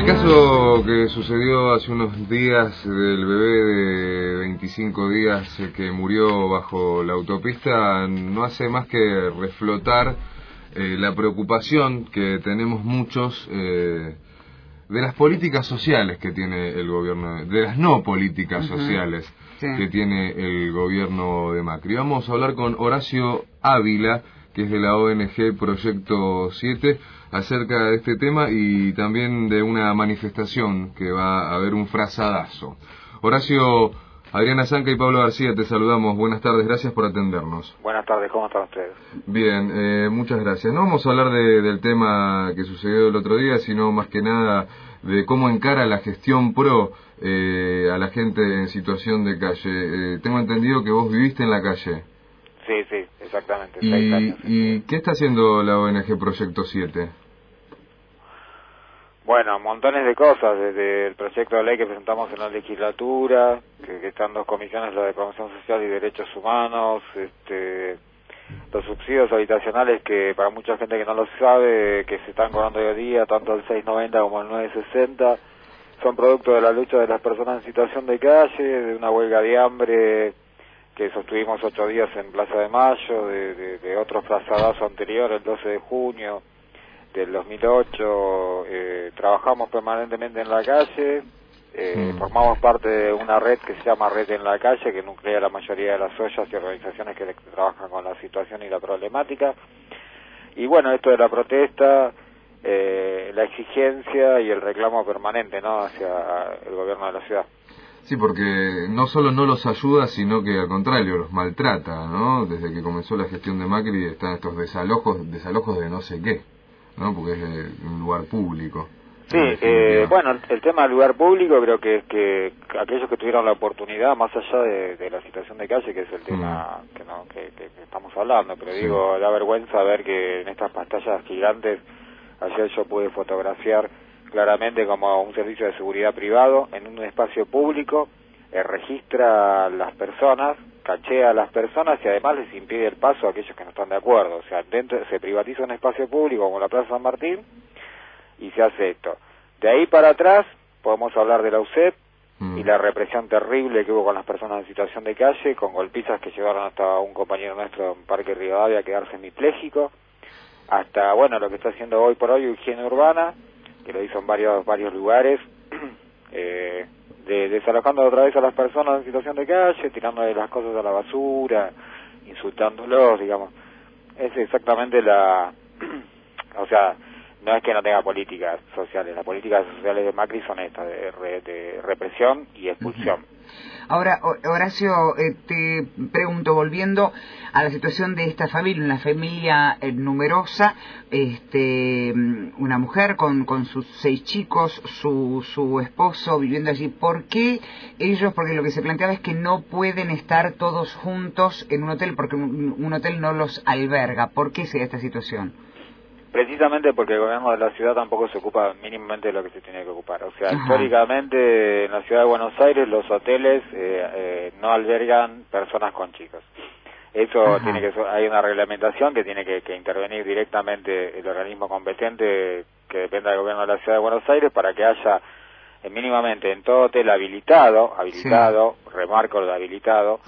caso que sucedió hace unos días del bebé de 25 días que murió bajo la autopista no hace más que reflotar la preocupación que tenemos muchos de las políticas sociales que tiene el gobierno, de las no políticas sociales que tiene el gobierno de Macri. Vamos a hablar con Horacio Ávila, que es de la ONG Proyecto 7, acerca de este tema y también de una manifestación que va a haber un frazadazo. Horacio, Adriana Zanca y Pablo García, te saludamos. Buenas tardes, gracias por atendernos. Buenas tardes, ¿cómo están ustedes? Bien, muchas gracias. No vamos a hablar del tema que sucedió el otro día, sino más que nada de cómo encara la gestión PRO a la gente en situación de calle. Tengo entendido que vos viviste en la calle. Sí, exactamente. ¿Y qué está haciendo la ONG Proyecto 7? Bueno, montones de cosas, desde el proyecto de ley que presentamos en la legislatura, que están dos comisiones, la de Promoción Social y Derechos Humanos, los subsidios habitacionales que para mucha gente que no lo sabe, que se están cobrando hoy día, tanto el 690 como el 960, son producto de la lucha de las personas en situación de calle, de una huelga de hambre que sostuvimos 8 días en Plaza de Mayo, de otro frazadazo anterior, el 12 de junio del 2008, trabajamos permanentemente en la calle, formamos parte de una red que se llama Red en la Calle, que nuclea la mayoría de las ollas y organizaciones que trabajan con la situación y la problemática. Y bueno, esto de la protesta, la exigencia y el reclamo permanente, ¿no?, hacia el gobierno de la ciudad. Sí, porque no solo no los ayuda, sino que al contrario los maltrata, ¿no? Desde que comenzó la gestión de Macri están estos desalojos de no sé qué, ¿no? Porque es un lugar público. Sí, bueno, el tema del lugar público creo que es que aquellos que tuvieron la oportunidad, más allá de la situación de calle, que es el tema que estamos hablando, pero digo, da vergüenza ver que en estas pantallas gigantes, ayer yo pude fotografiar claramente como un servicio de seguridad privado en un espacio público, registra a las personas, cachea a las personas y además les impide el paso a aquellos que no están de acuerdo. O sea, dentro se privatiza un espacio público como la Plaza San Martín y se hace esto. De ahí para atrás podemos hablar de la UCEP y la represión terrible que hubo con las personas en situación de calle, con golpizas que llevaron hasta un compañero nuestro en Parque Rivadavia a quedar semipléjico, hasta, bueno, lo que está haciendo hoy por hoy higiene urbana, que lo hizo en varios lugares, desalojando otra vez a las personas en situación de calle, tirándole las cosas a la basura, insultándolos, digamos. Es exactamente o sea, no es que no tenga políticas sociales, las políticas sociales de Macri son estas, de represión y expulsión. Ahora, Horacio, te pregunto, volviendo a la situación de esta familia, una familia numerosa, una mujer con sus 6 chicos, su esposo viviendo allí, ¿por qué ellos? Porque lo que se planteaba es que no pueden estar todos juntos en un hotel, porque un hotel no los alberga. ¿Por qué se da esta situación? Precisamente porque el gobierno de la ciudad tampoco se ocupa mínimamente de lo que se tiene que ocupar. O sea, históricamente en la ciudad de Buenos Aires los hoteles no albergan personas con chicos. Eso tiene que hay una reglamentación que tiene que intervenir directamente el organismo competente que dependa del gobierno de la ciudad de Buenos Aires para que haya mínimamente en todo hotel habilitado, remarco lo habilitado,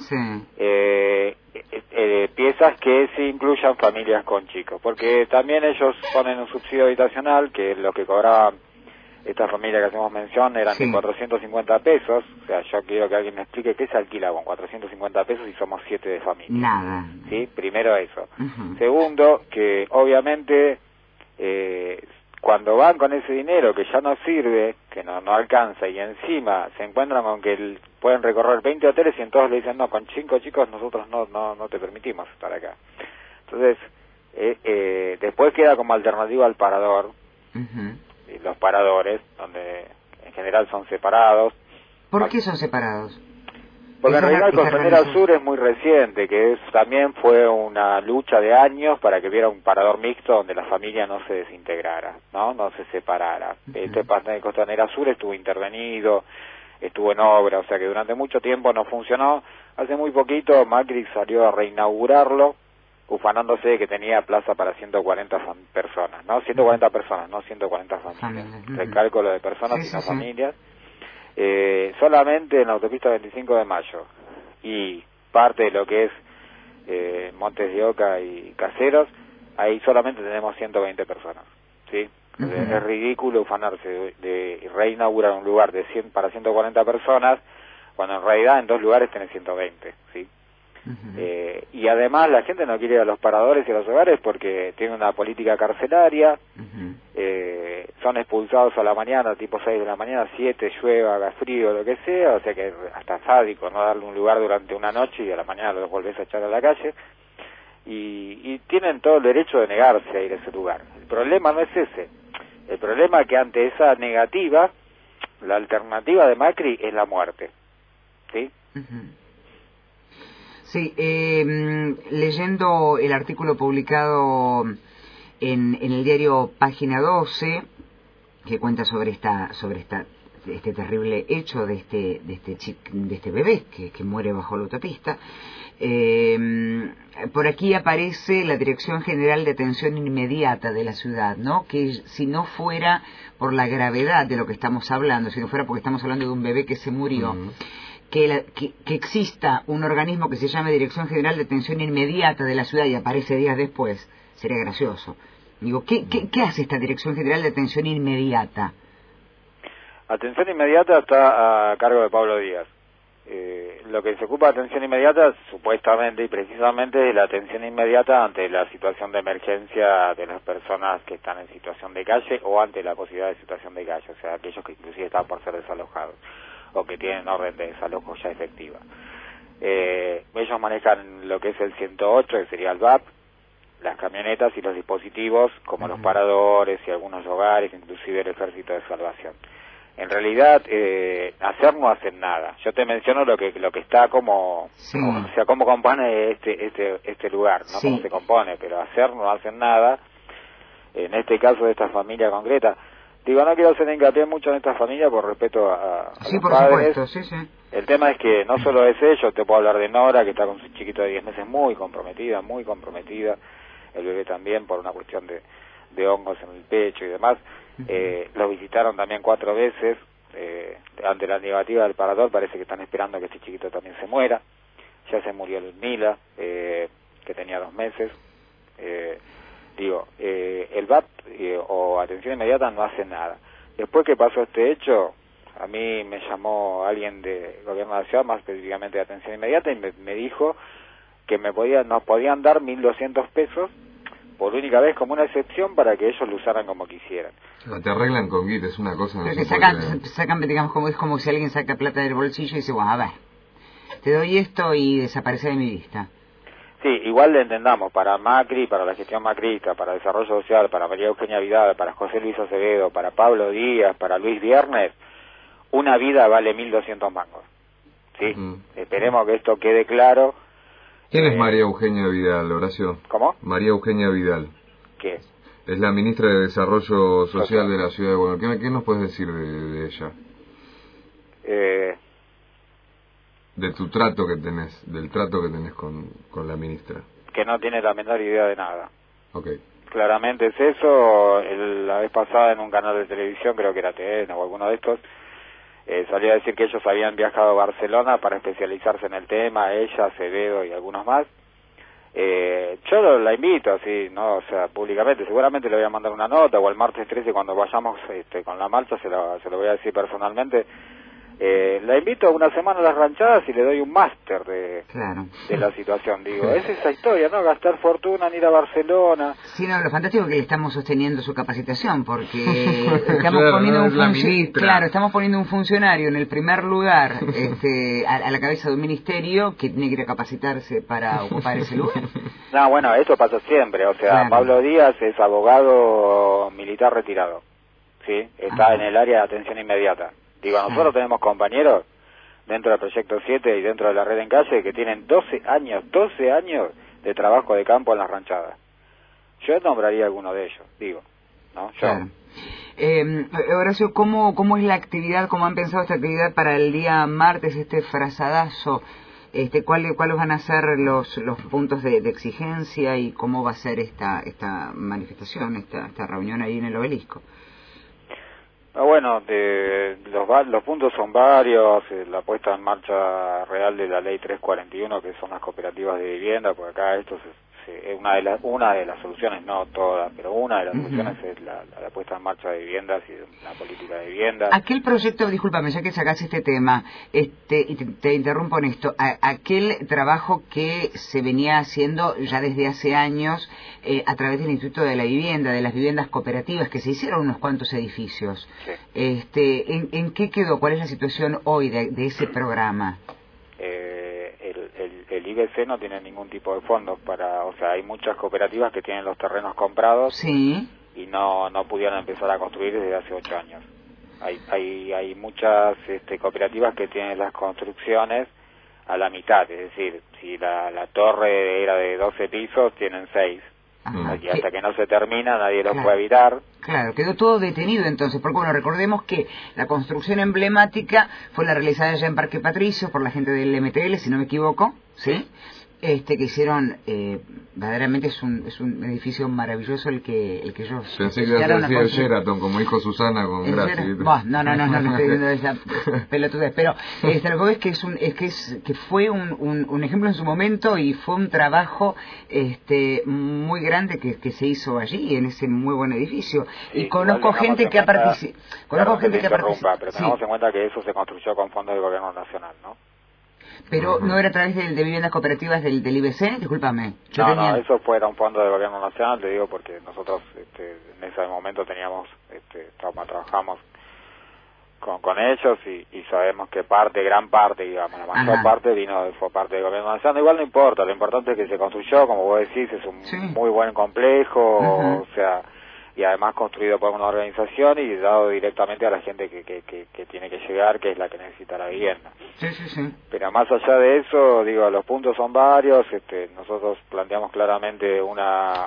piezas que sí incluyan familias con chicos, porque también ellos ponen un subsidio habitacional, que lo que cobraban esta familia que hacemos mención eran de 450 pesos, o sea, yo quiero que alguien me explique qué se alquila con 450 pesos si somos 7 de familia. Nada. ¿Sí? Primero eso. Segundo, que obviamente cuando van con ese dinero que ya no sirve, que no alcanza, y encima se encuentran con que pueden recorrer 20 hoteles y en todos le dicen, no, con 5 chicos nosotros no te permitimos estar acá. Entonces, después queda como alternativa al parador, y los paradores, donde en general son separados. ¿Por qué son separados? Porque en realidad el Costanera Sur es muy reciente, que también fue una lucha de años para que hubiera un parador mixto donde la familia no se desintegrara, no se separara. Este Costanera Sur estuvo intervenido, estuvo en obra, o sea que durante mucho tiempo no funcionó. Hace muy poquito Macri salió a reinaugurarlo, ufanándose que tenía plaza para 140 personas, ¿no? 140 personas, no 140 familias. Recalco lo de personas, sino familias. Solamente en la autopista 25 de Mayo y parte de lo que es Montes de Oca y Caseros, ahí solamente tenemos 120 personas, ¿sí? Es ridículo ufanarse de reinaugurar un lugar de 100 para 140 personas, cuando en realidad en 2 lugares tenés 120, ¿sí? Y además la gente no quiere ir a los paradores y a los hogares porque tiene una política carcelaria, son expulsados a la mañana, tipo 6 de la mañana, 7, llueva, haga frío, lo que sea, o sea que hasta sádico no darle un lugar durante una noche y a la mañana los volvés a echar a la calle, y tienen todo el derecho de negarse a ir a ese lugar. El problema no es ese, el problema es que ante esa negativa, la alternativa de Macri es la muerte, ¿sí? Sí, leyendo el artículo publicado en el diario Página 12, que cuenta sobre este terrible hecho de este bebé que muere bajo la autopista, por aquí aparece la Dirección General de Atención Inmediata de la ciudad, ¿no? Que si no fuera por la gravedad de lo que estamos hablando, si no fuera porque estamos hablando de un bebé que se murió, que exista un organismo que se llame Dirección General de Atención Inmediata de la ciudad y aparece días después, sería gracioso. Digo, ¿qué hace esta Dirección General de Atención Inmediata? Atención Inmediata está a cargo de Pablo Díaz. Lo que se ocupa de atención inmediata, supuestamente y precisamente, es la atención inmediata ante la situación de emergencia de las personas que están en situación de calle o ante la posibilidad de situación de calle, o sea, aquellos que inclusive están por ser desalojados o que tienen orden de desalojo ya efectiva. Ellos manejan lo que es el 108, que sería el VAP, las camionetas y los dispositivos como los paradores y algunos hogares, inclusive el Ejército de Salvación. En realidad, hacer no hacen nada. Yo te menciono lo que está como, o sea, cómo compone este lugar, no cómo se compone, pero hacer no hacen nada. En este caso de esta familia concreta, digo, no quiero hacer hincapié mucho en esta familia por respeto a los por padres. supuesto, El tema es que no solo es ello, te puedo hablar de Nora, que está con su chiquito de 10 meses muy comprometida, el bebé también por una cuestión de hongos en el pecho y demás. Lo visitaron también 4 veces, ante la negativa del parador parece que están esperando que este chiquito también se muera. Ya se murió Ludmila, que tenía 2 meses. El VAP o atención inmediata no hace nada. Después que pasó este hecho, a mí me llamó alguien de gobierno de la ciudad, más específicamente de atención inmediata, y me dijo que nos podían dar 1.200 pesos por única vez como una excepción para que ellos lo usaran como quisieran. Te arreglan con guita, es una cosa... Pero que sacan, digamos, es como si alguien saca plata del bolsillo y dice, bueno, a ver, te doy esto y desaparece de mi vista. Sí, igual le entendamos, para Macri, para la gestión macrista, para Desarrollo Social, para María Eugenia Vidal, para José Luis Acevedo, para Pablo Díaz, para Luis Viernes, una vida vale 1.200 mangos. ¿Sí? Esperemos que esto quede claro. ¿Quién es María Eugenia Vidal, Horacio? ¿Cómo? María Eugenia Vidal. ¿Qué es? Es la ministra de Desarrollo Social de la Ciudad de Buenos Aires. ¿Qué nos puedes decir de ella? De tu trato que tenés, del trato que tenés con la ministra. Que no tiene la menor idea de nada. Okay. Claramente es eso. La vez pasada en un canal de televisión, creo que era TN o alguno de estos, salió a decir que ellos habían viajado a Barcelona para especializarse en el tema, ella, Acevedo y algunos más. Yo la invito, así, ¿no? O sea, públicamente, seguramente le voy a mandar una nota, o el martes 13 cuando vayamos con la marcha se lo voy a decir personalmente. La invito a una semana a las ranchadas y le doy un máster de la situación. Digo, es esa historia, ¿no? Gastar fortuna en ir a Barcelona. Sí, no, lo fantástico es que le estamos sosteniendo su capacitación, porque estamos poniendo estamos poniendo un funcionario en el primer lugar, a la cabeza de un ministerio que tiene que ir a capacitarse para ocupar ese lugar. No, bueno, eso pasa siempre. O sea, Pablo Díaz es abogado militar retirado, ¿sí? Está en el área de atención inmediata. Digo, nosotros tenemos compañeros dentro del Proyecto 7 y dentro de la Red en Calle que tienen 12 años de trabajo de campo en las ranchadas. Yo nombraría alguno de ellos, digo, ¿no? Horacio, ¿cómo es la actividad, cómo han pensado esta actividad para el día martes, este frazadazo ¿Cuáles van a ser los puntos de exigencia y cómo va a ser esta manifestación, esta reunión ahí en el Obelisco? Bueno, los puntos son varios, la puesta en marcha real de la ley 341, que son las cooperativas de vivienda, porque acá esto es una de las soluciones, no todas, pero una de las soluciones es la puesta en marcha de viviendas y la política de viviendas. Aquel proyecto, discúlpame, ya que sacás este tema, y te interrumpo en esto, aquel trabajo que se venía haciendo ya desde hace años a través del Instituto de la Vivienda, de las viviendas cooperativas, que se hicieron unos cuantos edificios, sí. ¿En qué quedó? ¿Cuál es la situación hoy de ese programa? El IBC no tiene ningún tipo de fondos o sea, hay muchas cooperativas que tienen los terrenos comprados, sí, y no pudieron empezar a construir desde hace 8 años. Hay muchas cooperativas que tienen las construcciones a la mitad, es decir, si la torre era de 12 pisos, tienen 6. Ajá. Y hasta que no se termina nadie los Claro. puede evitar. Claro, quedó todo detenido entonces, porque bueno, recordemos que la construcción emblemática fue la realizada ya en Parque Patricio por la gente del MTL, si no me equivoco, ¿sí? Que hicieron, verdaderamente es un edificio maravilloso el que ellos... Pensé que ibas a decir el Sheraton, como dijo Susana con Graci. No estoy diciendo esa pelotudez, pero lo que voy es que fue un ejemplo en su momento y fue un trabajo muy grande que se hizo allí, en ese muy buen edificio. Sí, y conozco gente que ha participado... Pero tenemos en cuenta que eso se construyó con fondos del gobierno nacional, ¿no? Pero no era a través de viviendas cooperativas del IBC, discúlpame. No, eso fuera un fondo del gobierno nacional, te digo, porque nosotros en ese momento trabajamos con ellos y sabemos que gran parte, digamos, la mayor parte fue parte del gobierno nacional. Igual no importa, lo importante es que se construyó, como vos decís, es un muy buen complejo, o sea, y además construido por una organización y dado directamente a la gente que tiene que llegar, que es la que necesita la vivienda. Sí. Pero más allá de eso, digo, los puntos son varios. Nosotros planteamos claramente un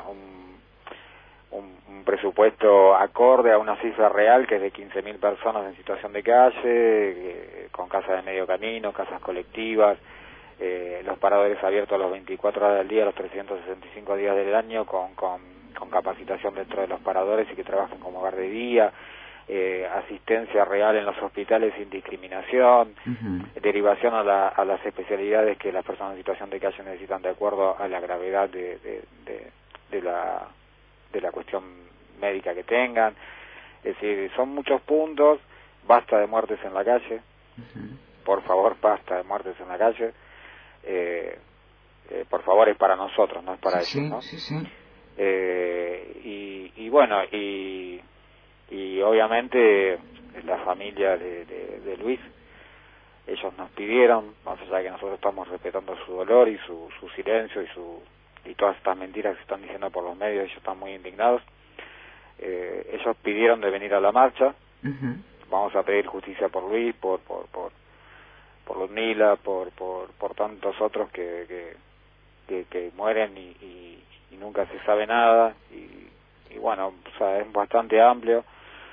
presupuesto acorde a una cifra real, que es de 15.000 personas en situación de calle, con casas de medio camino, casas colectivas, los paradores abiertos los 24 horas del día, los 365 días del año, con capacitación dentro de los paradores y que trabajen como hogar de día, asistencia real en los hospitales sin discriminación, derivación a las especialidades que las personas en situación de calle necesitan de acuerdo a la gravedad de la cuestión médica que tengan. Es decir, son muchos puntos. Basta de muertes en la calle, por favor, basta de muertes en la calle. Por favor, es para nosotros, no es para ellos, ¿no? Sí. Y bueno, y obviamente la familia de Luis, ellos nos pidieron, más allá de que nosotros estamos respetando su dolor y su silencio y todas estas mentiras que se están diciendo por los medios, ellos están muy indignados. Ellos pidieron de venir a la marcha. Vamos a pedir justicia por Luis, por Ludmila, por tantos otros que mueren y nunca se sabe nada, y bueno, o sea, es bastante amplio.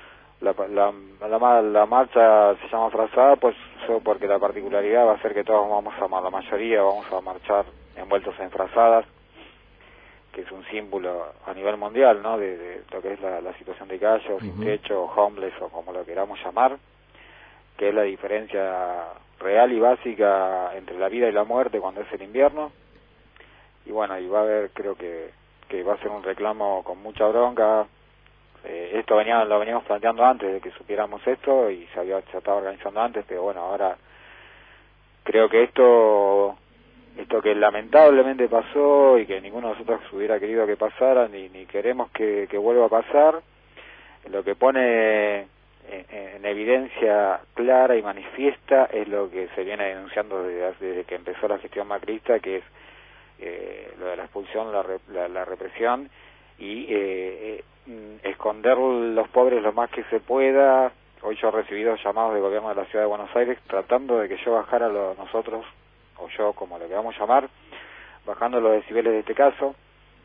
La marcha se llama frazada, pues porque la particularidad va a ser que todos la mayoría vamos a marchar envueltos en frazadas, que es un símbolo a nivel mundial, ¿no?, de lo que es la situación de calle, o sin techo, o homeless, o como lo queramos llamar, que es la diferencia real y básica entre la vida y la muerte cuando es el invierno. Y bueno, y va a haber, creo que va a ser un reclamo con mucha bronca. Esto lo veníamos planteando antes de que supiéramos esto y se estaba organizando antes, pero bueno, ahora creo que esto que lamentablemente pasó y que ninguno de nosotros hubiera querido que pasara, ni queremos que vuelva a pasar, lo que pone en evidencia clara y manifiesta es lo que se viene denunciando desde que empezó la gestión macrista, que es lo de la expulsión, la represión y esconder los pobres lo más que se pueda. Hoy yo he recibido llamados del gobierno de la ciudad de Buenos Aires tratando de que yo bajara nosotros, o yo como lo queramos llamar, bajando los decibeles de este caso.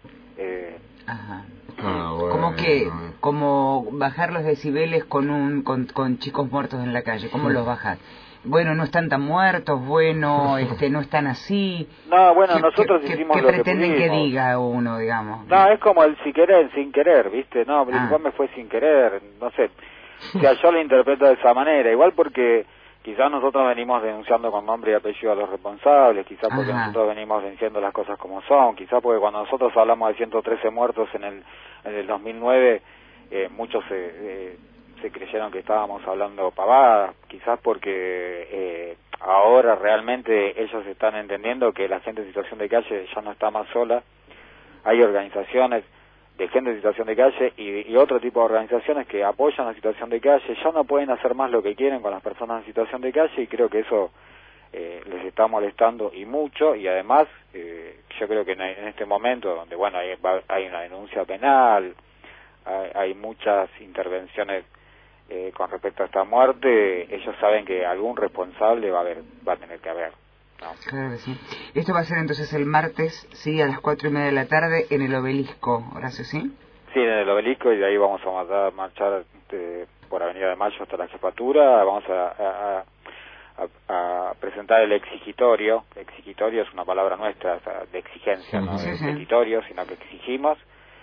Bueno, como bajar los decibeles con chicos muertos en la calle, ¿cómo los bajas? bueno, no están tan muertos, bueno, no están así. No, bueno, nosotros hicimos ¿Qué lo que pretenden que pudimos. diga uno, digamos? No, es como el si querer, sin querer, ¿viste? No, igual me fue sin querer, no sé. O sea, yo lo interpreto de esa manera, igual porque quizás nosotros venimos denunciando con nombre y apellido a los responsables, quizás porque nosotros venimos diciendo las cosas como son, quizás porque cuando nosotros hablamos de 113 muertos en el 2009, muchos se creyeron que estábamos hablando pavadas, quizás porque ahora realmente ellos están entendiendo que la gente en situación de calle ya no está más sola, hay organizaciones de gente en situación de calle y otro tipo de organizaciones que apoyan la situación de calle, ya no pueden hacer más lo que quieren con las personas en situación de calle y creo que eso les está molestando y mucho, y además yo creo que en este momento donde bueno hay una denuncia penal, hay muchas intervenciones con respecto a esta muerte, ellos saben que algún responsable va a tener que haber, ¿no? Claro que sí. Esto va a ser entonces el martes, sí, a las 4:30 de la tarde en el Obelisco, Horacio, ¿sí? Sí, en el Obelisco, y de ahí vamos a marchar por Avenida de Mayo hasta la jefatura, vamos a presentar el exigitorio. Exigitorio es una palabra nuestra, de exigencia, no de exigitorio, sino que exigimos,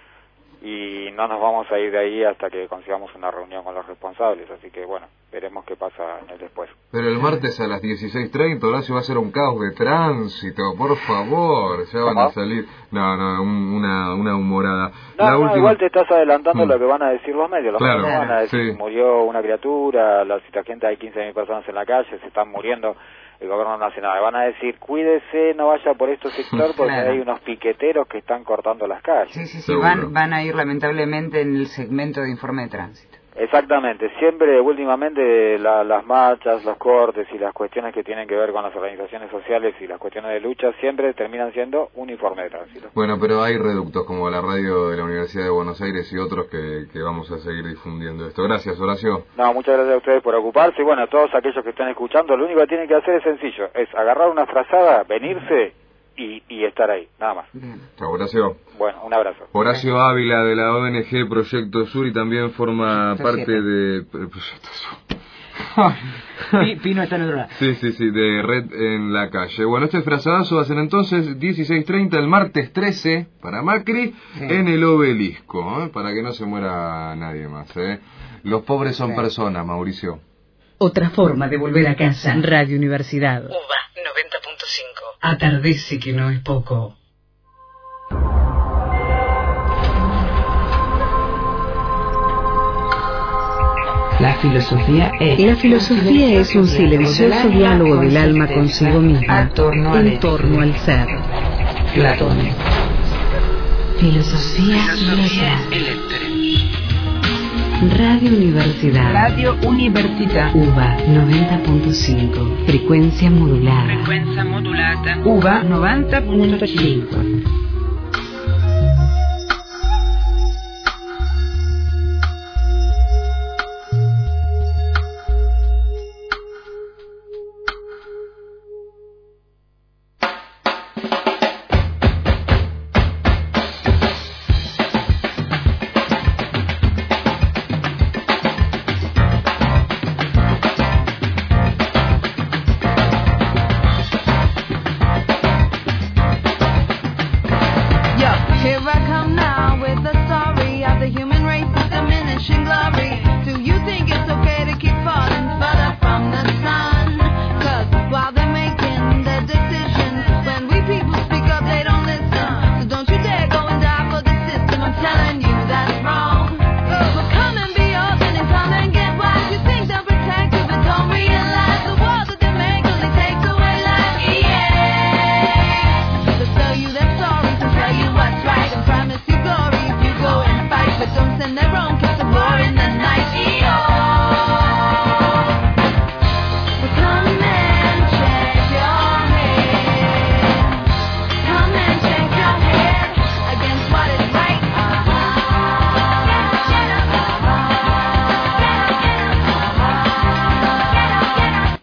y no nos vamos a ir de ahí hasta que consigamos una reunión con los responsables, así que bueno, veremos qué pasa en el después. Pero el martes a las 16:30, Horacio, va a ser un caos de tránsito, por favor, ya van a salir... No, una humorada. No, igual te estás adelantando lo que van a decir los medios. Los medios van a decir, murió una criatura, la gente, hay 15.000 personas en la calle, se están muriendo, el gobierno no hace nada. Van a decir, cuídese, no vaya por este sector porque hay unos piqueteros que están cortando las calles. Sí, van a ir lamentablemente en el segmento de informe de tránsito. Exactamente, siempre últimamente las marchas, los cortes y las cuestiones que tienen que ver con las organizaciones sociales y las cuestiones de lucha siempre terminan siendo un informe de tránsito. Bueno, pero hay reductos como la radio de la Universidad de Buenos Aires y otros que vamos a seguir difundiendo esto. Gracias, Horacio. No, muchas gracias a ustedes por ocuparse y bueno, a todos aquellos que están escuchando, lo único que tienen que hacer es sencillo, es agarrar una frazada, venirse y estar ahí, nada más. Chao, Horacio. Bueno, un abrazo. Horacio Ávila de la ONG Proyecto Sur y también forma parte de Proyecto Sur. Pino está en otro lado. Sí, de Red en la Calle. Bueno, este frazadazo va a ser entonces 16:30 el martes 13 para Macri en el Obelisco, para que no se muera nadie más. Los pobres son personas, Mauricio. Otra forma de volver a casa. Radio Universidad. UBA 90.5. Atardece que no es poco. La filosofía es un silencioso diálogo del alma consigo misma en torno al ser. Platón. Filosofía Radio Universidad. UBA 90.5. Frecuencia modulada. UBA 90.5. Here I come now with the story of the human race's diminishing glory.